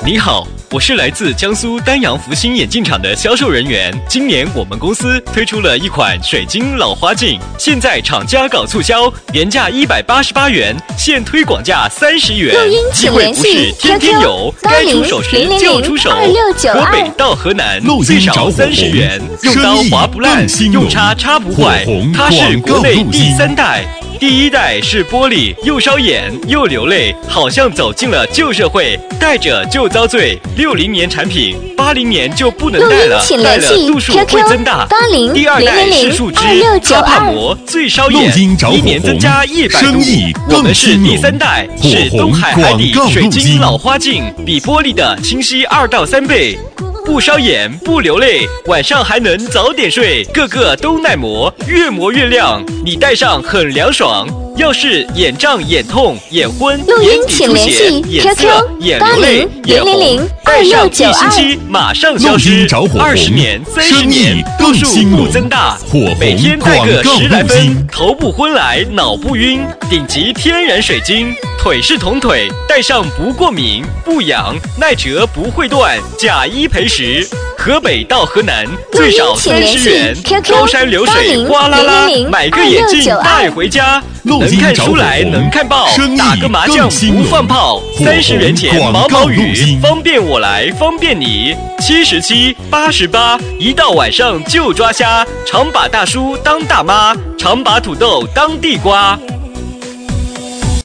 您好，我是来自江苏丹阳福星眼镜厂的销售人员。今年我们公司推出了一款水晶老花镜，现在厂家搞促销，原价188元，现推广价30元。 录音机请联会不是系天天有，该出手时就出手。 000-2692 河北到河南录最少音找火 30元， 红用刀划不烂， 生意更兴隆用叉插不坏火红。 它是国内第广告录音 3代。第1代是玻璃，又烧眼又流泪，好像走进了旧社会，戴着就遭罪。60年产品，80年就不能戴了， 请戴联系了度数会 QQ 增大。 80 第2代是树脂，它怕 2692 磨，最烧眼， 录音找火 1年增加100 生意度。我们是第更兴隆 3代， 火是红东海海底广告水晶录音老花镜，比玻璃的清晰2到3倍。不烧眼不流泪，晚上还能早点睡，个个都耐磨，越磨越亮，你戴上很凉爽。要是眼胀、眼痛、眼昏、 录音眼底出血、 请联系眼涩、 QQ 眼流泪、眼红， 80-000-2692 戴上1星期马上消录失音找火红 ，20年、30 生年意， 度数更兴隆不增大火红， 每天戴个广告 10来分录音， 头不昏来，脑不晕，顶级天然水晶，腿是铜腿，戴上不过敏、不痒，耐折不会断，假一赔10。河北到河南最少请联 30 系元， QQ 高山流水 80-000-2692 哗啦啦，买个眼镜带回家。 录音能看找火出来， 红能看报生，意打个麻将不更兴隆放炮。 火 30元钱红毛毛广告录雨， 音方便我来，方便你。77、88，一到晚上就抓瞎，常把大叔当大妈，常把土豆当地瓜。